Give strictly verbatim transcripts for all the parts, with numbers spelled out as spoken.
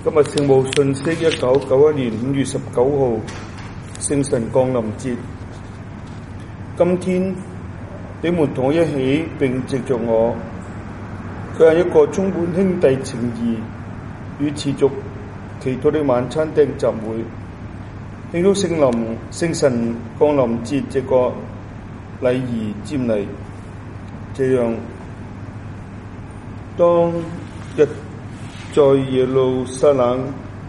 今日聖母信息一九九一年五月十九號聖神降臨節。今天你們同我一起並藉着我，佢係一個充滿兄弟情誼與持續祈禱的晚餐廳集會，慶祝聖臨聖神降臨節這個禮儀瞻禮。這樣，當日在耶路撒冷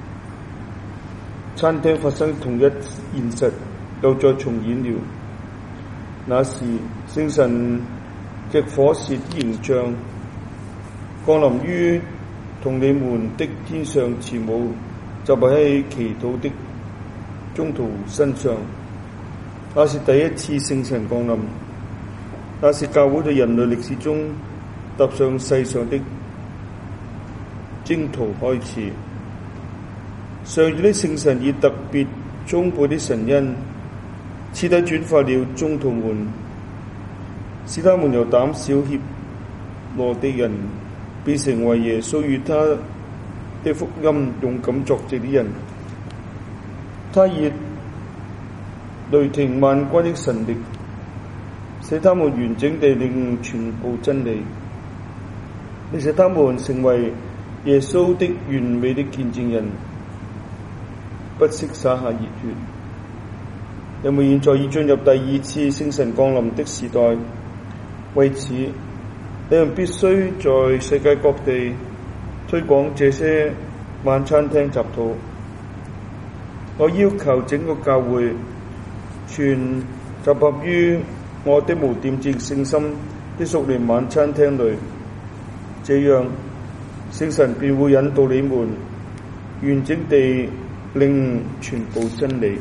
餐廳發生同一現實，又再重演了。那時聖神嘅火舌形象降臨於同你們的天上慈母就擺喺祈禱的宗徒身上。那是第一次聖神降臨，那是教會在人類歷史中踏上世上的征途開始。上主的聖神以特別充沛的神恩，徹底轉化了宗徒們，使他們由膽小怯懦的人變成為耶穌與他的福音勇敢作證的人。他以雷霆萬鈞的神力，使他們完整地領悟全部真理，並使他們成為耶穌的完美的見證人，不惜灑下熱血。人們現在已進入第二次聖神降臨的時代，為此你們必須在世界各地推廣這些晚餐廳集禱。我要求整個教會全集合於我的無玷賤聖心的屬靈晚餐廳裏，這樣聖神便會引導你們完整地領悟全部真理。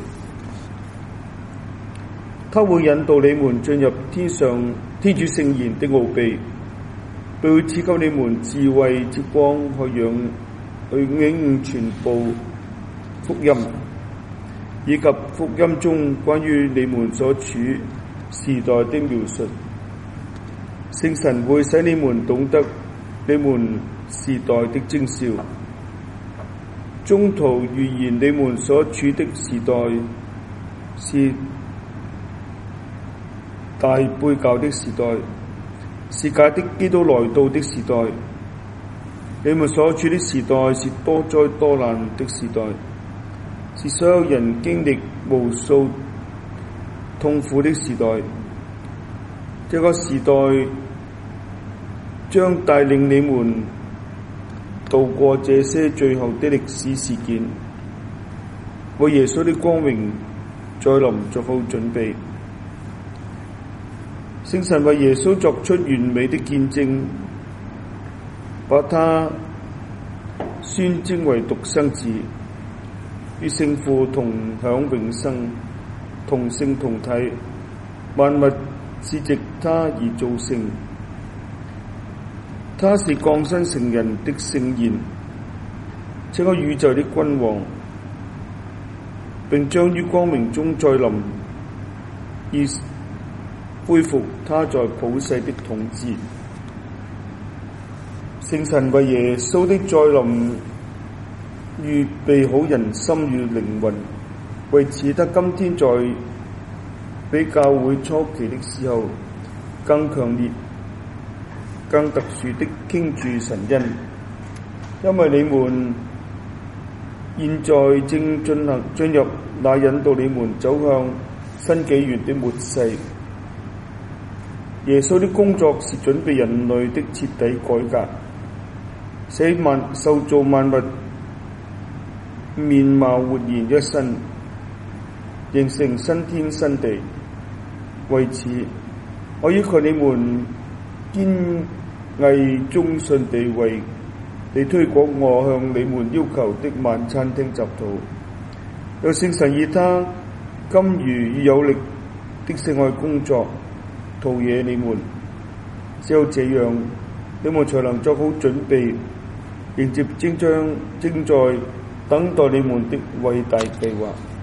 他會引導你們進入天上天主聖言的奧秘，並會賜給你們智慧之光，去讓去領悟全部福音，以及福音中關於你們所處時代的描述。聖神會使你們懂得你們時代的徵兆，宗徒預言你們所處的時代是大背教的時代，是假的基督來到的時代。你們所處的時代是多災多難的時代，是所有人經歷無數痛苦的時代。這個時代將帶領你們度過這些最後的歷史事件，為耶穌的光榮再臨做好準備。聖神為耶穌作出完美的見證，把他宣稱為獨生子，與聖父同享永生，同性同體，萬物是藉他而造成。他是降生成人的聖言，這個宇宙的君王，並將於光明中再臨，而恢復他在普世的統治。聖神為耶穌的再臨預備好人心與靈魂，為此他今天在比教會初期的時候更強烈、更特殊的傾注神恩，因為你們現在正進行進入那引導你們走向新紀元的末世。耶穌的工作是準備人類的徹底改革，使萬受造萬物面貌活現一新，形成新天新地。為此，我要求你們堅毅忠信地為你推廣我向你們要求的晚餐廳集禱，讓聖神以他甘如與有力的聖愛工作陶冶你們，只有這樣，你們才能做好準備，迎接正將正在等待你們的偉大計劃。